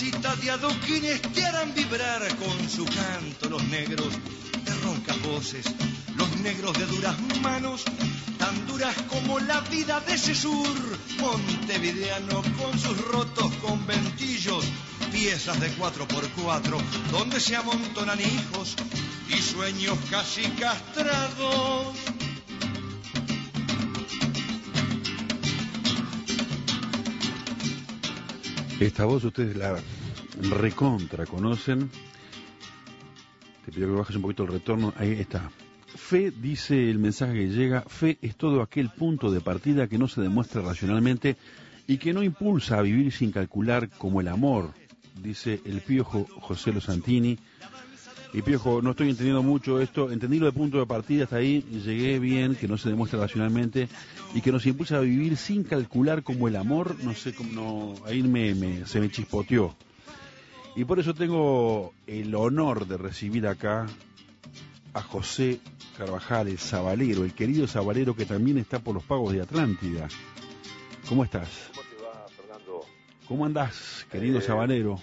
casita de adoquines te harán vibrar con su canto los negros de roncas voces, los negros de duras manos, tan duras como la vida de ese sur montevideano, con sus rotos conventillos, piezas de 4x4, donde se amontonan hijos y sueños casi castrados. Esta voz ustedes la recontra conocen. Te pido que bajes un poquito el retorno. Ahí está. Fe, dice el mensaje que llega, fe es todo aquel punto de partida que no se demuestra racionalmente y que no impulsa a vivir sin calcular, como el amor, dice el Piojo José Lo Santini. Y Piojo, no estoy entendiendo mucho esto, entendí lo de punto de partida hasta ahí, llegué bien, que no se demuestra racionalmente y que nos impulsa a vivir sin calcular, como el amor, no sé cómo, no, ahí se me chispoteó. Y por eso tengo el honor de recibir acá a José Carvajal, el sabalero, el querido sabalero que también está por los pagos de Atlántida. ¿Cómo estás? ¿Cómo te va, Fernando? ¿Cómo andás, querido sabalero?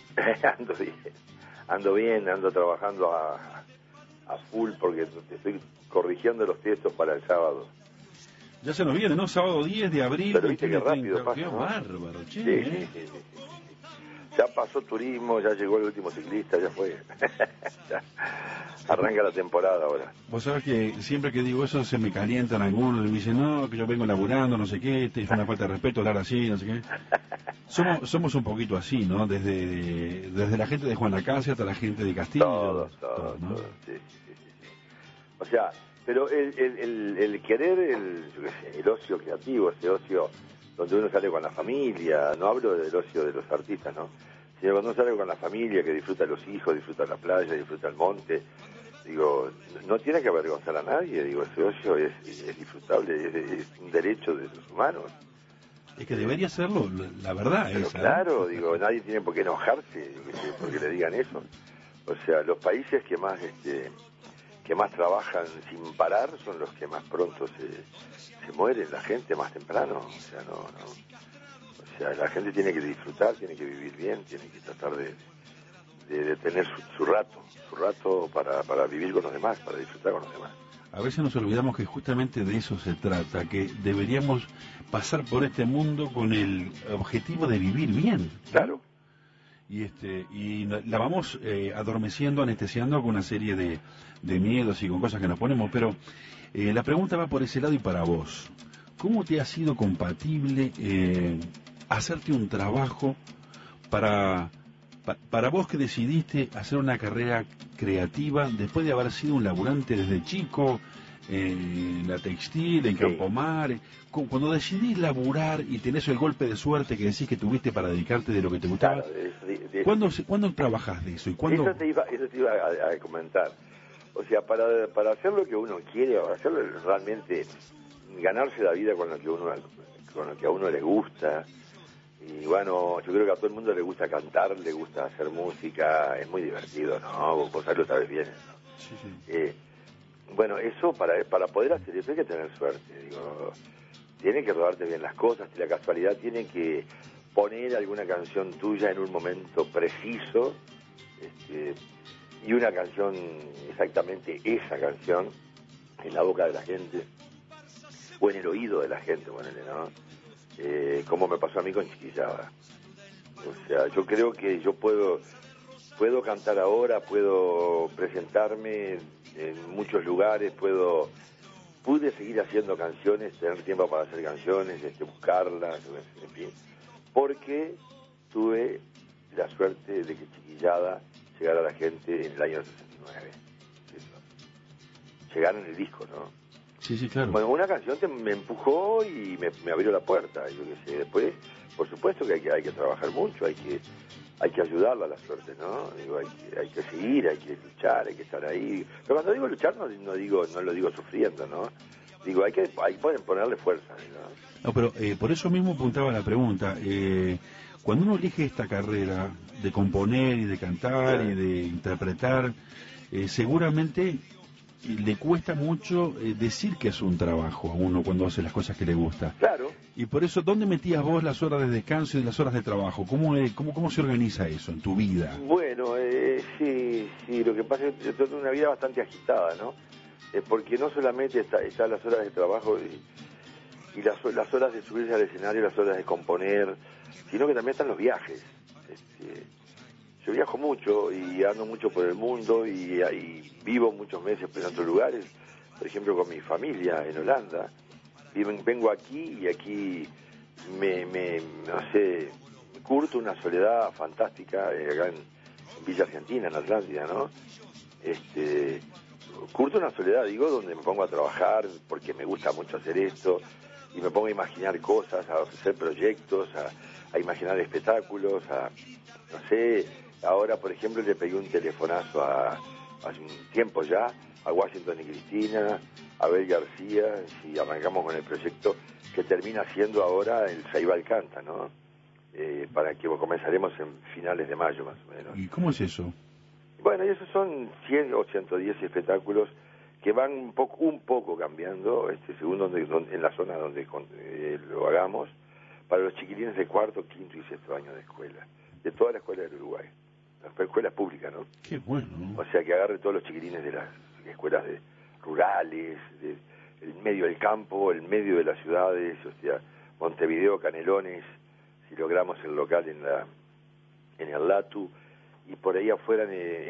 Ando bien, ando trabajando a full porque te estoy corrigiendo los textos para el sábado. Ya se nos viene, ¿no? Sábado 10 de abril. Pero viste que rápido pasa, qué ¿no? bárbaro, che. Sí. Ya pasó turismo, ya llegó el último ciclista, ya fue. Ya arranca la temporada ahora. Vos sabés que siempre que digo eso se me calientan algunos y me dicen, no, que yo vengo laburando, no sé qué, es una falta de respeto hablar así, no sé qué. Somos un poquito así, ¿no? Desde la gente de Juan Lacase hasta la gente de Castillo. Todo, ¿no? Sí. O sea, pero el querer, el ocio creativo, ese ocio donde uno sale con la familia, no hablo del ocio de los artistas, ¿no? Sino cuando uno sale con la familia, que disfruta los hijos, disfruta la playa, disfruta el monte, digo, no tiene que avergonzar a nadie, digo, ese ocio es disfrutable, es un derecho de los humanos. Es que debería serlo, la verdad. Pero esa, claro, ¿no? digo, nadie tiene por qué enojarse porque le digan eso. O sea, los países que más trabajan sin parar son los que más pronto se mueren, la gente más temprano. O sea, o sea, la gente tiene que disfrutar, tiene que vivir bien, tiene que tratar de tener su rato para vivir con los demás, para disfrutar con los demás. A veces nos olvidamos que justamente de eso se trata, que deberíamos pasar por este mundo con el objetivo de vivir bien, ¿no? Claro. Y la vamos adormeciendo, anestesiando con una serie de miedos y con cosas que nos ponemos, pero la pregunta va por ese lado y para vos. ¿Cómo te ha sido compatible hacerte un trabajo para vos que decidiste hacer una carrera creativa después de haber sido un laburante desde chico, en la textil, en Campomar? Cuando decidís laburar y tenés el golpe de suerte que decís que tuviste para dedicarte de lo que te gustaba, Claro, ¿cuándo trabajás de eso? ¿Y cuándo? Eso te iba a comentar. O sea, para hacer lo que uno quiere, hacerlo realmente, ganarse la vida con lo que a uno le gusta. Y bueno, yo creo que a todo el mundo le gusta cantar, le gusta hacer música, es muy divertido, ¿no? Vos lo sabés bien, ¿no? Sí. Bueno, eso para poder hacer eso hay que tener suerte, digo, tiene que rodarte bien las cosas, y la casualidad tiene que poner alguna canción tuya en un momento preciso, y una canción, exactamente esa canción, en la boca de la gente, o en el oído de la gente, ponele, ¿no? Como me pasó a mí con Chiquillada. O sea, yo creo que yo puedo cantar ahora, puedo presentarme en muchos lugares, pude seguir haciendo canciones, tener tiempo para hacer canciones, buscarlas, en fin, porque tuve la suerte de que Chiquillada llegara a la gente en el año 69. Llegar en el disco, ¿no? Sí, claro. Bueno, una canción me empujó y me abrió la puerta, yo qué sé. Después, por supuesto que hay que trabajar mucho, hay que ayudarla a la suerte, ¿no? Digo, hay que seguir, hay que luchar, hay que estar ahí. Pero cuando digo luchar no lo digo sufriendo, ¿no? Digo, hay que ponerle fuerza, ¿no? No, pero por eso mismo apuntaba la pregunta. Cuando uno elige esta carrera de componer y de cantar y de interpretar, seguramente le cuesta mucho decir que es un trabajo a uno cuando hace las cosas que le gusta. Claro. Y por eso, ¿dónde metías vos las horas de descanso y las horas de trabajo? ¿Cómo se organiza eso en tu vida? Bueno, sí, lo que pasa es que yo tengo una vida bastante agitada, ¿no? Porque no solamente están las horas de trabajo y las horas de subirse al escenario, las horas de componer, sino que también están los viajes. Yo viajo mucho y ando mucho por el mundo y vivo muchos meses en otros lugares, por ejemplo con mi familia en Holanda. Y vengo aquí y aquí no sé, curto una soledad fantástica acá en Villa Argentina, en Atlántida, ¿no? Curto una soledad, digo, donde me pongo a trabajar porque me gusta mucho hacer esto y me pongo a imaginar cosas, a hacer proyectos, a imaginar espectáculos, no sé, ahora por ejemplo le pegué un telefonazo hace un tiempo ya a Washington y Cristina, a Abel García, y arrancamos con el proyecto que termina siendo ahora el Ceibal Canta, ¿no? Para que comenzaremos en finales de mayo más o menos. ¿Y cómo es eso? Bueno, y esos son 100 o 110 espectáculos que van un poco cambiando, según en la zona donde lo hagamos, para los chiquilines de cuarto, quinto y sexto año de escuela, de toda la escuela del Uruguay, la escuela pública, ¿no? Qué bueno, ¿no? O sea, que agarre todos los chiquilines de las escuelas rurales, el medio del campo, el medio de las ciudades, o sea, Montevideo, Canelones, si logramos el local en el Latu, y por ahí afuera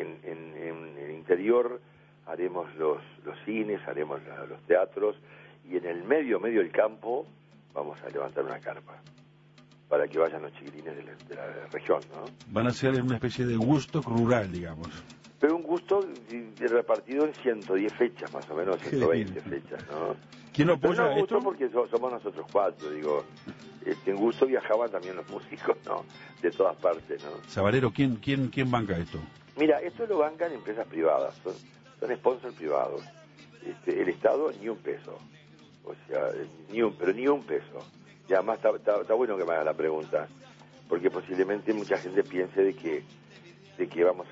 en el interior haremos los cines, haremos los teatros, y en el medio del campo vamos a levantar una carpa para que vayan los chiquilines de la región, ¿no? Van a ser una especie de gusto rural, digamos. Pero un gusto repartido en 110 fechas, más o menos, 120 fechas, ¿no? ¿Quién lo apoya no, esto? Porque somos nosotros cuatro, digo. En gusto viajaban también los músicos, ¿no? De todas partes, ¿no? Sabalero, ¿quién banca esto? Mira, esto lo bancan empresas privadas, son sponsors privados. El Estado ni un peso, o sea, ni un peso. Y además está bueno que me haga la pregunta, porque posiblemente mucha gente piense de que vamos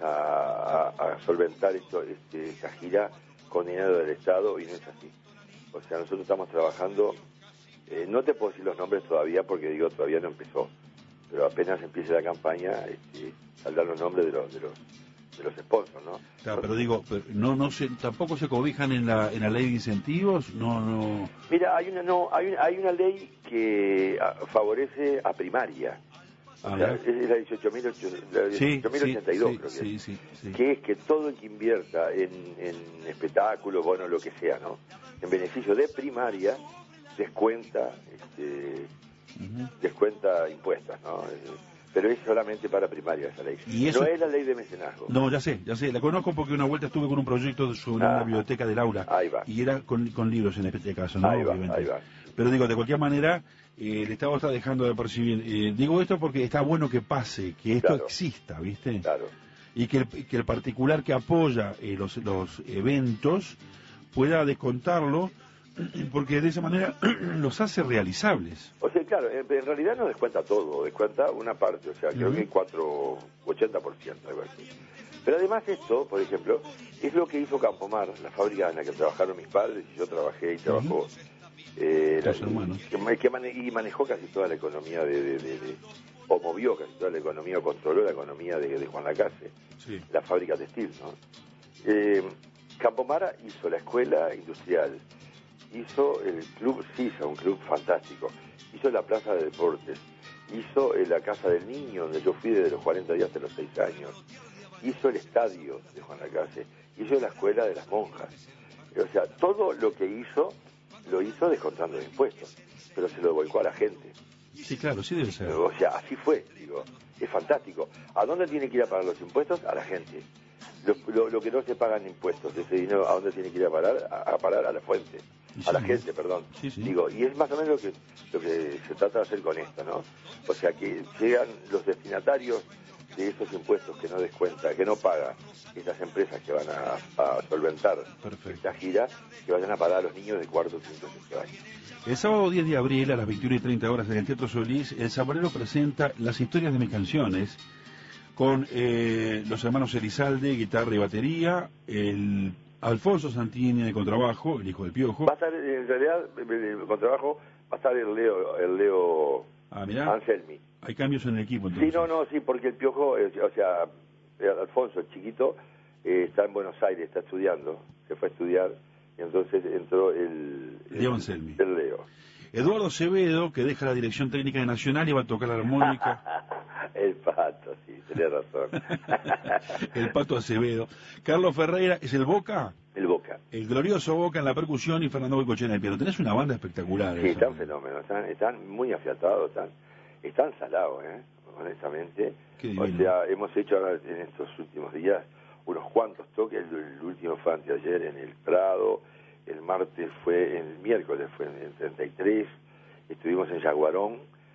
a solventar esta gira con dinero del Estado, y no es así. O sea, nosotros estamos trabajando, no te puedo decir los nombres todavía porque digo, todavía no empezó, pero apenas empiece la campaña, saldrán los nombres de los sponsors, ¿no? Claro, pero digo, tampoco se cobijan en la ley de incentivos, no. Mira, hay una ley que favorece a primaria. O sea, es la 18.082, creo que que es que todo el que invierta en espectáculos, bueno, lo que sea, ¿no? En beneficio de primaria, descuenta impuestos, ¿no? Pero es solamente para primaria esa ley. ¿Y eso? No es la ley de mecenazgo. No, ya sé, la conozco porque una vuelta estuve con un proyecto sobre una biblioteca del aula. Ahí va. Y era con libros en este caso, ¿no? Ahí va. Pero digo, de cualquier manera, el Estado está dejando de percibir. Digo esto porque está bueno que pase, que esto exista, ¿viste? Claro. Y que el particular que apoya los eventos pueda descontarlo, porque de esa manera los hace realizables. O sea, claro, en realidad no descuenta todo, descuenta una parte, o sea, creo que 80%, algo así. Pero además esto, por ejemplo, es lo que hizo Campomar, la fábrica en la que trabajaron mis padres, y yo trabajé y trabajó los hermanos. Y manejó casi toda la economía o movió casi toda la economía, o controló la economía de Juan Lacase, la fábrica textil, ¿no? Campomar hizo la escuela industrial, hizo el club Sisa, un club fantástico, hizo la plaza de deportes, hizo la casa del niño, donde yo fui desde los 40 días hasta los 6 años, hizo el estadio de Juan Lacase, hizo la escuela de las monjas. O sea, todo lo que hizo, lo hizo descontando impuestos, pero se lo volcó a la gente. Sí, claro, sí debe ser. O sea, así fue, digo, es fantástico. ¿A dónde tiene que ir a pagar los impuestos? A la gente. Lo que no se pagan impuestos, ese dinero, ¿a dónde tiene que ir a parar? A parar a la fuente, a la gente, perdón. Sí. Digo, y es más o menos lo que se trata de hacer con esto, ¿no? O sea, que llegan los destinatarios de esos impuestos que no descuenta, que no paga estas empresas que van a solventar esta gira, que vayan a pagar a los niños de cuarto, quinto, sexto año. El sábado 10 de abril a las 21:30 horas en el Teatro Solís, el Sabalero presenta Las historias de mis canciones con los hermanos Elizalde, guitarra y batería, el Alfonso Santini de contrabajo, el hijo del Piojo. Va a estar, en realidad, el contrabajo va a estar el Leo Mirá, Anselmi. hay cambios en el equipo entonces. Sí, porque el Piojo, Alfonso, el chiquito, está en Buenos Aires, está estudiando, se fue a estudiar, y entonces entró Leo Anselmi. El Leo. Eduardo Acevedo, que deja la dirección técnica de Nacional y va a tocar la armónica. El Pato, sí, tenés razón. El Pato Acevedo. Carlos Ferreira, ¿es el Boca? El Boca. El glorioso Boca en la percusión y Fernando Goicoechea en el piano. Tenés una banda espectacular. Sí, están fenómenos, están muy afiatados, están salados, honestamente. Qué divino. O sea, hemos hecho ahora en estos últimos días unos cuantos toques, el último fue anteayer en el Prado, el miércoles fue en 33, estuvimos en Yaguarón,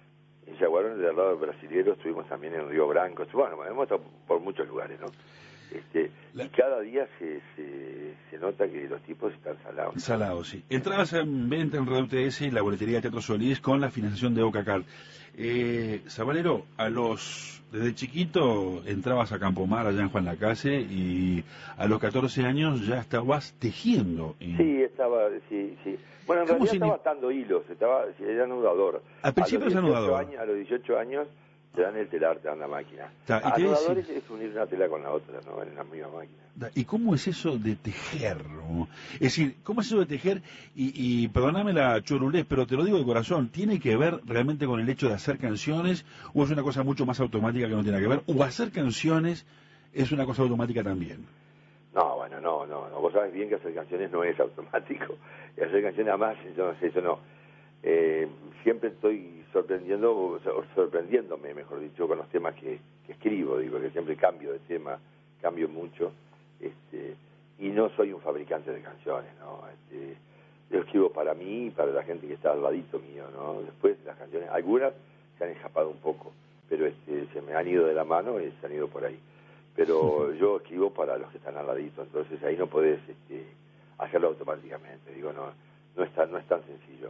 del lado brasilero, estuvimos también en Río Branco, bueno, hemos estado por muchos lugares, ¿no? Y cada día se nota que los tipos están salados. Salados, sí. Entradas en venta en Red UTS y la boletería de Teatro Solís con la financiación de Bocacar. Sabalero, desde chiquito entrabas a Campomar allá en Juan Lacase y a los 14 años ya estabas tejiendo. Sí. Bueno, en realidad estaba atando hilos, era anudador. Al principio es anudador. A los 18 años te dan el telar, te dan la máquina. Anudador es unir una tela con la otra, ¿no? En la misma máquina. ¿Y cómo es eso de tejer? ¿No? Es decir, ¿cómo es eso de tejer? Y perdóname la chorulés, pero te lo digo de corazón, ¿tiene que ver realmente con el hecho de hacer canciones o es una cosa mucho más automática que no tiene que ver? ¿O hacer canciones es una cosa automática también? No, bueno, no. Vos sabés bien que hacer canciones no es automático. Y hacer canciones, además, yo no sé, eso no. Siempre estoy sorprendiéndome, mejor dicho, con los temas que escribo. Digo que siempre cambio de tema, cambio mucho. Y no soy un fabricante de canciones, ¿no? Yo escribo para mí y para la gente que está al ladito mío, ¿no? Después las canciones, algunas se han escapado un poco, pero se me han ido de la mano y se han ido por ahí. Pero yo escribo para los que están al ladito, entonces ahí no podés hacerlo automáticamente. Digo, no es tan sencillo.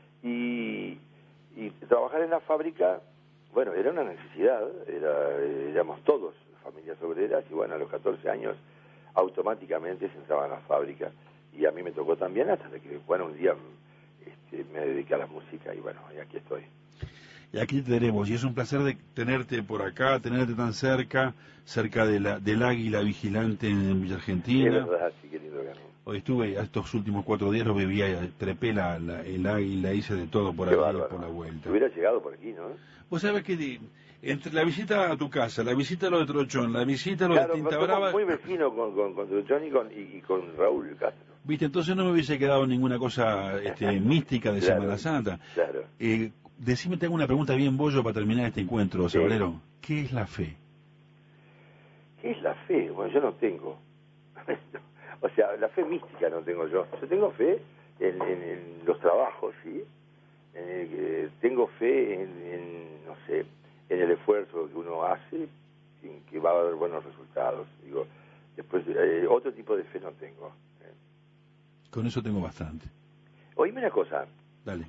Y trabajar en la fábrica, bueno, era una necesidad, éramos todos familias obreras, y bueno, a los 14 años automáticamente se entraba en la fábrica, y a mí me tocó también hasta que, bueno, un día me dediqué a la música, y bueno, y aquí estoy. Y aquí te tenemos, y es un placer de tenerte por acá, tenerte tan cerca del águila vigilante en Villa Argentina. Es verdad, sí, qué lindo que no. Hoy estuve, estos últimos 4 días lo bebía, trepé el águila, hice de todo por ahí, por la vuelta. Hubiera llegado por aquí, ¿no? Vos sabés que entre la visita a tu casa, la visita a lo de Trochón, la visita a lo de Tinta Brava... muy vecino con Trochón y con Raúl Castro. Viste, entonces no me hubiese quedado ninguna cosa mística de Semana Santa. Claro. Decime, te hago una pregunta bien bollo para terminar este encuentro, Sabalero. ¿Qué es la fe? ¿Qué es la fe? Bueno, yo no tengo. O sea, la fe mística no tengo yo. Yo tengo fe en los trabajos, ¿sí? Tengo fe no sé, en el esfuerzo que uno hace, en que va a haber buenos resultados. Digo, después, otro tipo de fe no tengo. Con eso tengo bastante. Oíme una cosa. Dale.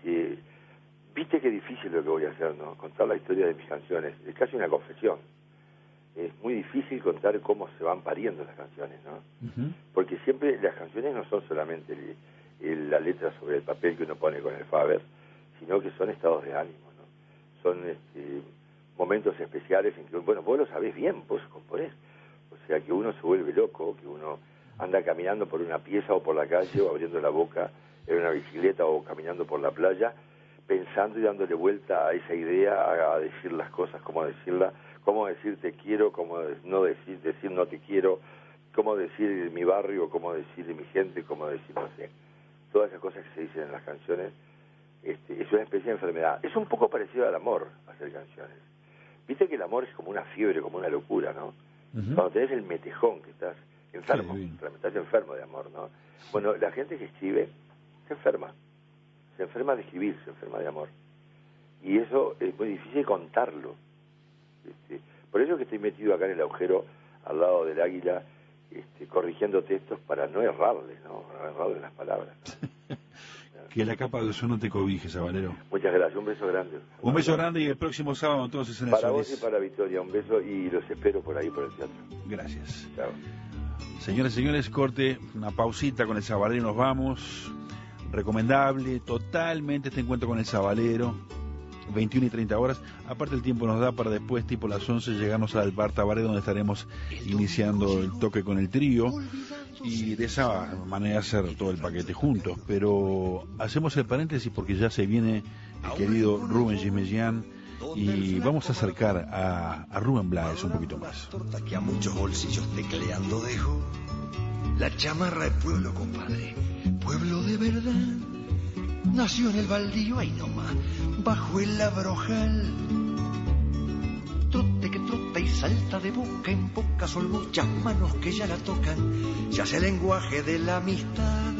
Viste qué difícil lo que voy a hacer, ¿no? Contar la historia de mis canciones. Es casi una confesión. Es muy difícil contar cómo se van pariendo las canciones, ¿no? Uh-huh. Porque siempre las canciones no son solamente la letra sobre el papel que uno pone con el Faber, sino que son estados de ánimo, ¿no? Son momentos especiales en que, bueno, vos lo sabés bien, vos componés. O sea, que uno se vuelve loco, que uno anda caminando por una pieza o por la calle o abriendo la boca en una bicicleta o caminando por la playa, pensando y dándole vuelta a esa idea, a decir las cosas, cómo decirla, cómo decir te quiero, cómo no decir no te quiero, cómo decir mi barrio, cómo decir mi gente, cómo decir, no sé, todas esas cosas que se dicen en las canciones. Es una especie de enfermedad. Es un poco parecido al amor, hacer canciones. Viste que el amor es como una fiebre, como una locura, ¿no? Uh-huh. Cuando tenés el metejón, que estás enfermo, sí, estás enfermo de amor, ¿no? Bueno, la gente que escribe se enferma de escribir, se enferma de amor. Y eso es muy difícil contarlo. Por eso que estoy metido acá en el agujero, al lado del águila, corrigiendo textos para no errarle, ¿no? No errarle las palabras. Que la capa de ozono te cobije, Sabalero. Muchas gracias, un beso grande. Un beso grande y el próximo sábado entonces en el Para Solís. vos y para Victoria, un beso y los espero por ahí por el teatro. Gracias. Chao. Señoras y señores, corte, una pausita con el sabalero y nos vamos. Recomendable totalmente este encuentro con el sabalero, 21 y 30 horas. Aparte el tiempo nos da para después, tipo las 11, llegarnos al bar Tabaré, donde estaremos iniciando el toque con el trío y de esa manera hacer todo el paquete juntos. Pero hacemos el paréntesis porque ya se viene el querido Rubén Gismellán y vamos a acercar a Rubén Blades un poquito más. Torta que a muchos bolsillos tecleando dejó. La chamarra de pueblo, compadre, pueblo de verdad. Nació en el baldío, ahí nomás, bajo el abrojal. Trote que trota y salta de boca en boca, son muchas manos que ya la tocan, ya hace el lenguaje de la amistad.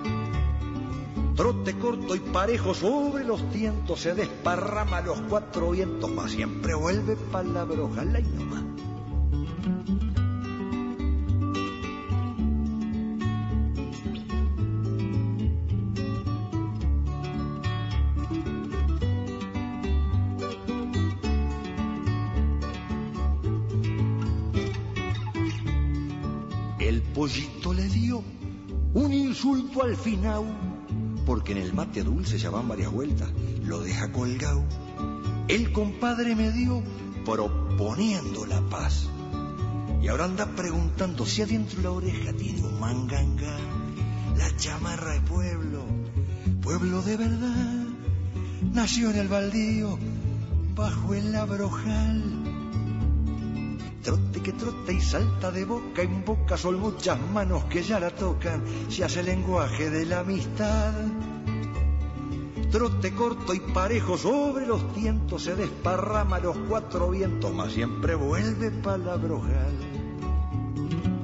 Trote corto y parejo sobre los tientos, se desparrama a los cuatro vientos, mas siempre vuelve palabra, ojalá y no más. El pollito le dio un insulto al final, porque en el mate dulce ya van varias vueltas, lo deja colgado. El compadre me dio proponiendo la paz, y ahora anda preguntando si adentro la oreja tiene un manganga. La chamarra de pueblo, pueblo de verdad, nació en el baldío, bajo el abrojal. Trote que trota y salta de boca en boca, son muchas manos que ya la tocan, se hace el lenguaje de la amistad. Trote corto y parejo sobre los tientos, se desparrama a los cuatro vientos, mas siempre vuelve palabrojal.